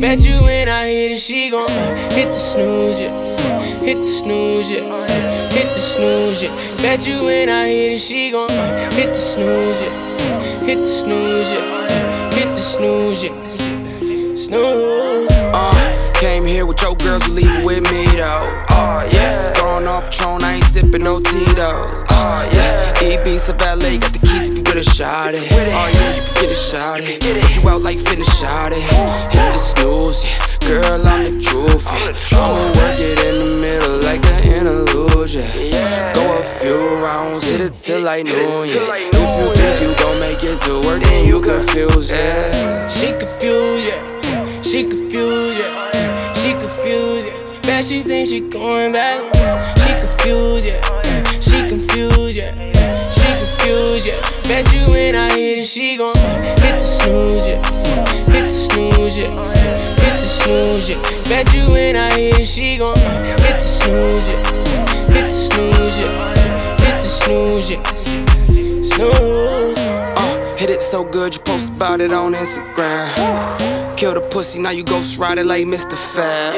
Bet you when I hit it, she gon' hit the snooze, yeah. Hit the snooze, yeah. Hit the snooze, yeah. Bet you when I hit it, she gon' hit the snooze, yeah. Hit the snooze, yeah. Hit the snooze, yeah. Snooze. Came here with your girls, you leave it with me though. Yeah. Throwing off Patron, I ain't sipping no Tito's. Yeah. Ibiza valet, got the keys if you with a shot it. Yeah, you can get a shot it. Put you out like fitness shot it. Hit the snooze, yeah. Girl, I'm the truth, yeah. I'ma work it in the middle like an interlude, yeah. Go a few rounds, hit it till like noon, yeah. If you think you gon' make it to work, then you confused, yeah. She confused, yeah. She confused, yeah. She confused, yeah. Bet she think she going back. She confused, yeah. She confused, yeah. She confused, yeah. Bet you when I hit it, she gon' hit the snooze, yeah. Hit the snooze, yeah. Hit the snooze, yeah. Bet you when I hit it, she gon' hit the snooze, yeah. Hit the snooze, yeah. Hit the snooze, yeah. Snooze. Hit it so good, you post about it on Instagram. Kill the pussy, now you ghost riding like Mr. Fab.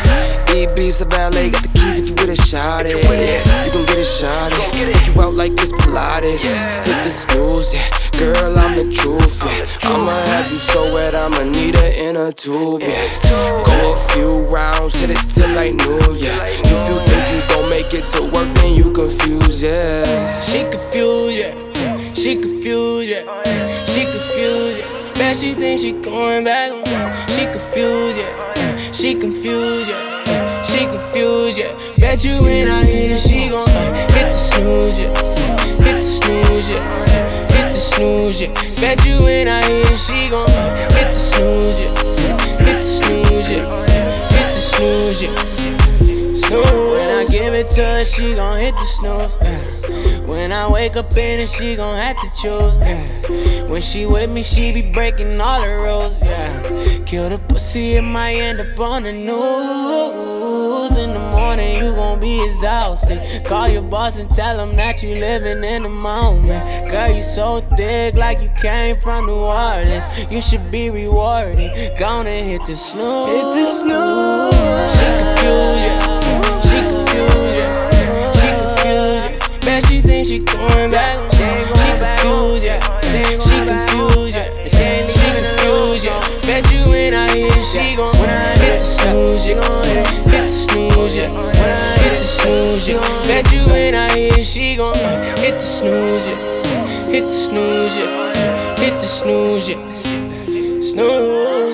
Ibiza valet, got the keys if you with a shot it. You gon' get a shot it. Put you out like it's Pilates. Hit the snooze, yeah. Girl, I'm the truth, yeah. I'ma have you so wet, I'ma need her in a tube, yeah. Go a few rounds, hit it till like noon, yeah. If you think you gon' make it to work, then you confused, yeah. She confused, yeah. She confused, yeah. She confused, yeah. Bet she think she going back. She confused, yeah. She confused, yeah. She confused, yeah. Bet you when I hit it, she gon' hit the snooze, yeah. Hit the snooze, yeah. Hit the snooze, yeah. Bet you when I hit it, she gon' hit the snooze, yeah. Hit the snooze, yeah. Hit the snooze, yeah. Snooze. When I give it to her, she gon' hit the snooze, yeah. When I wake up in it, she gon' have to choose, yeah. When she with me, she be breaking all the rules, yeah. Kill the pussy, it might end up on the news. In the morning, you gon' be exhausted. Call your boss and tell him that you living in the moment. Girl, you so thick like you came from New Orleans. You should be rewarded. Gonna hit the snooze. Hit the snooze. She confused, yeah. She confused, yeah. She confused, yeah. Bet she think she going back. She confused, yeah. She confused, yeah. She confused, yeah. Bet you when I hit it, she gon' hit the snooze, yeah. Hit the snooze, yeah. Hit the snooze, yeah. Bet you when I hit it, she gon' hit the snooze, yeah. Hit the snooze, yeah. Hit the snooze, yeah. Snooze.